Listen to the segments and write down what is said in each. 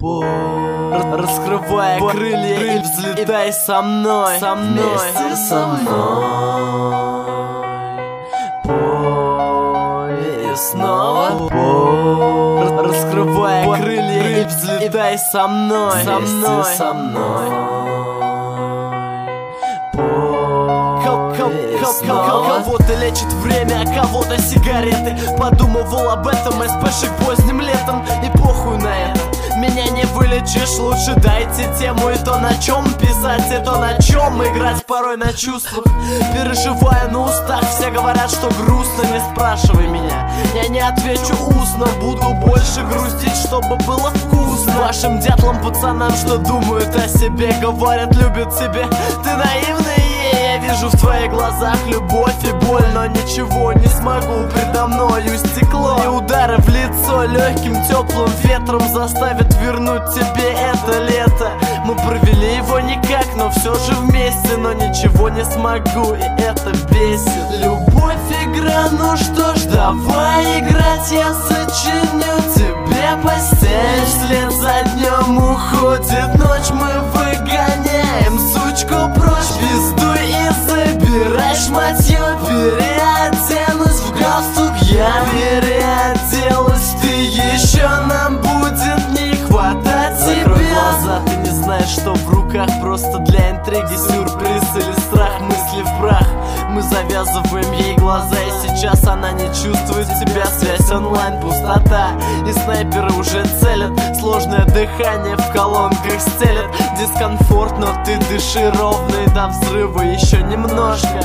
Раскрывая крылья и взлетай со мной, вместе со мной. Пой и снова пой. Раскрывая крылья и взлетай со мной, вместе со мной. Кого-то лечит время, а кого-то сигареты. Подумывал об этом СПшек поздним летом. И похуй на это, меня не вылечишь. Лучше дайте тему и то, на чем писать, и то, на чем играть. Порой на чувствах, переживаю на устах. Все говорят, что грустно, не спрашивай меня, я не отвечу устно. Буду больше грустить, чтобы было вкусно. Вашим дятлам, пацанам, что думают о себе, говорят, любят тебе, ты наивный. Я вижу в твоих глазах любовь и боль, но ничего не смогу, предо мною стекло. И удары в лицо легким теплым ветром заставят вернуть тебе это лето. Мы провели его никак, но все же вместе, но ничего не смогу, и это бесит. Любовь игра, ну что ж, давай играть, я сочиню тебе постель. Вслед за днем уходит ночь, мы выгоняем сучку прочь, пиздуй и забирай шматье. Переоденусь в галстук, я переоделась, ты еще, нам будет не хватать тебя. Закрой глаза, ты не знаешь, что в руках, просто для интриги сюрприз или страх, мысли в прах. Мы завязываем ей глаза, и сейчас она не чувствует себя. Связь онлайн, пустота, и снайперы уже целят. Сложное дыхание в колонках стелят. Дискомфорт, но ты дыши ровно, и до взрыва еще немножко.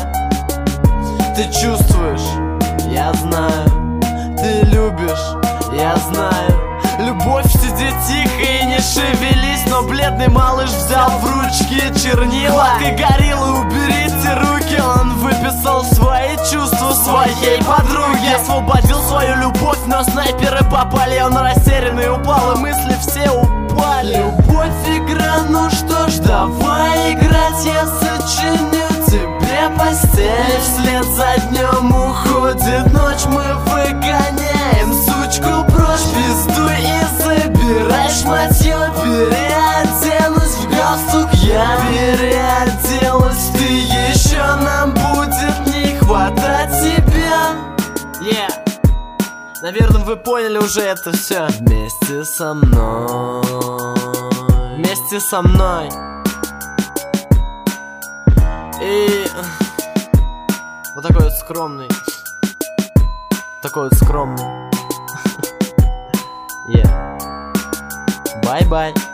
Ты чувствуешь, я знаю, ты любишь, я знаю. Любовь, сиди тихо и не шевелись, но бледный малыш взял в ручки чернила. Ты гориллы, уберите руки, он выписал свои чувства своей подруге. Освободил свою любовь, но снайперы попали, он растерянный упал, и мысли все упали. Любовь игра, ну что ж, давай играть, я сочиню тебе постель. Вслед за днем уходит ночь, мы выгоняем сучку прочь, пиздуй и забирай шматье. Переоденусь в галстук, я переоделась, ты еще, нам будет не хватать тебя. Наверное, вы поняли уже это все. Вместе со мной, вместе со мной. И вот такой вот скромный, такой вот скромный. Bye-bye.